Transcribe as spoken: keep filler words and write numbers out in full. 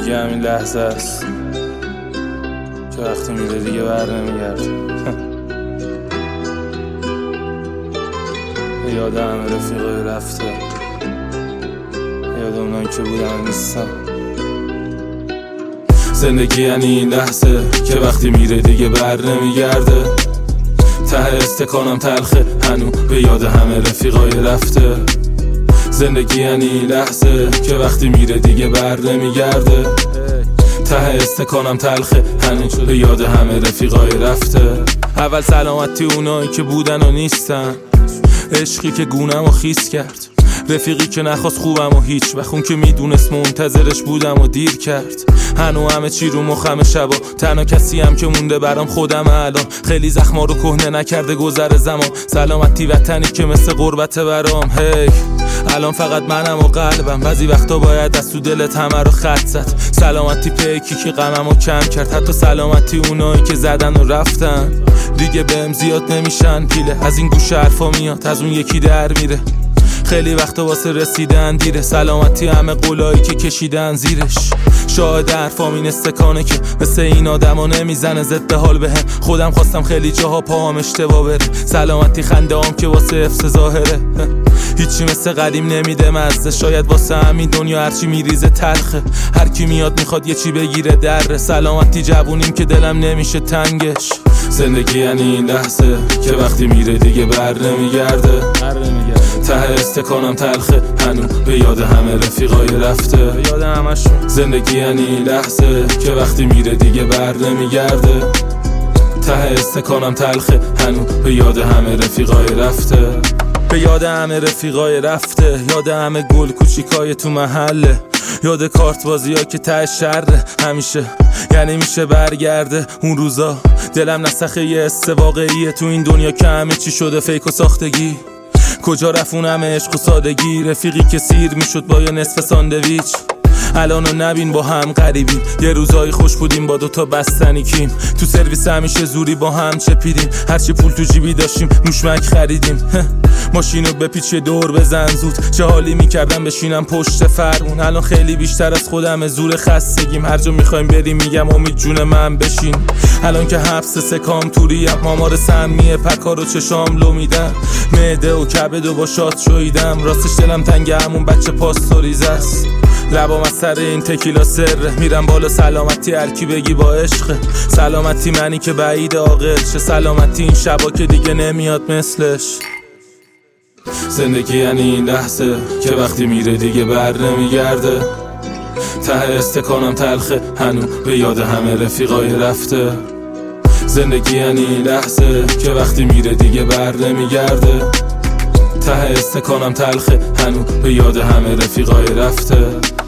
زندگی همین لحظه است که وقتی میره دیگه بر نمیگرد. یاد همه رفیقای رفته، یاد اونایی که بودن نیستن. زندگی یعنی این لحظه که وقتی میره دیگه بر نمیگرده. ته استکانم تلخه هنو به یاد همه رفیقای رفته. زندگی یعنی این لحظه که وقتی میره دیگه بر نمیگرده. ته استکانم تلخه هنو به یاد همه رفیقای رفته. اول سلامتی اونایی که بودن و نیستن، عشقی که گونم و خیس کرد، رفیقی که نخواست خوبم و هیچ وقت اون که میدونست منتظرش بودم و دیر کرد. هنو همه چی رو مخم شبا، تنها کسی هم که مونده برام خودم الان. خیلی زخما رو کهنه نکرده گذر زمان، سلامتی وطنی که مثل غربت برام. هی الان فقط منم و قلبم، بعضی وقتا باید از تو دلت همه رو خط زد. سلامتی پیکی که غمم رو کم کرد، حتی سلامتی اونایی که زدن و رفتن دیگه بهم زیاد نمیشن پیله. از این گوشه حرفا میاد، از اون یکی در میره. خیلی وقتا واسه رسیدن دیره، سلامتی همه قولایی که کشیدن زیرش. شاهد حرفام این استکانه که مثل این آدما نمیزنه ضد حال بهم. خودم خواستم خیلی جاها پاهم اشتباه بره، سلامتی خنده هم که واسه حفظ ظاهره. هیچی مثل قدیم نمیده مزه، شاید واسه همین دنیا هرچی میریزه تلخه. هر کی میاد میخواد یه چی بگیره دره، سلامتی جوونیم که دلم نمیشه تنگش. زندگی یعنی این لحظه که وقتی میره دیگه بر نمیگرده. ته استکانم تلخه هنو به یاد همه رفیقای رفته. زندگی یعنی این لحظه که وقتی میره دیگه بر نمیگرده. ته استکانم تلخه هنو به یاد همه رفیقای رفته. به یاد همه رفیقای رفته، یاد همه گل کوچیکای تو محله، یاد کارت بازی ها که ته شره همیشه. یعنی میشه برگرده اون روزا، دلم نسخه یه حس واقعیه تو این دنیا که همه چی شده فیک و ساختگی. کجا رفت اون همه عشق و سادگی، رفیقی که سیر میشد با یه نصف ساندویچ. الانو نبین با هم غریبیم، یه روزایی خوش بودیم با دوتا بستنی کیم. تو سرویس همیشه زوری با هم چپیدیم، هرچی پول تو جیبی داشتیم نوشمک خریدیم. ماشینو به پیچ دور بزن زود، چه حالی میکردم بشینم پشت فرمون. الان خیلی بیشتر از خودم زور خستگیم، هر جا میخوایم بریم میگم امید جون من بشین. الان که حبس سکام توریم، مامار سمیه پکا رو چشام لو میدم. معده و کبد و با شات شویدم، راستش دلم تنگ همون بچه پاستوریز است. لبام از سر این تکیلا سره، میرم بالا سلامتی هرکی بگی با عشقه. سلامتی منی که بعید عاقل شه، سلامتی این شبا که دیگه نمیاد مثلش. زندگی یعنی این لحظه که وقتی میره دیگه بر نمیگرده. ته استکانم تلخه هنو به یاد همه رفیقای رفته. زندگی یعنی این لحظه که وقتی میره دیگه بر نمیگرده. ته استکانم تلخه هنو به یاد همه رفیقای رفته.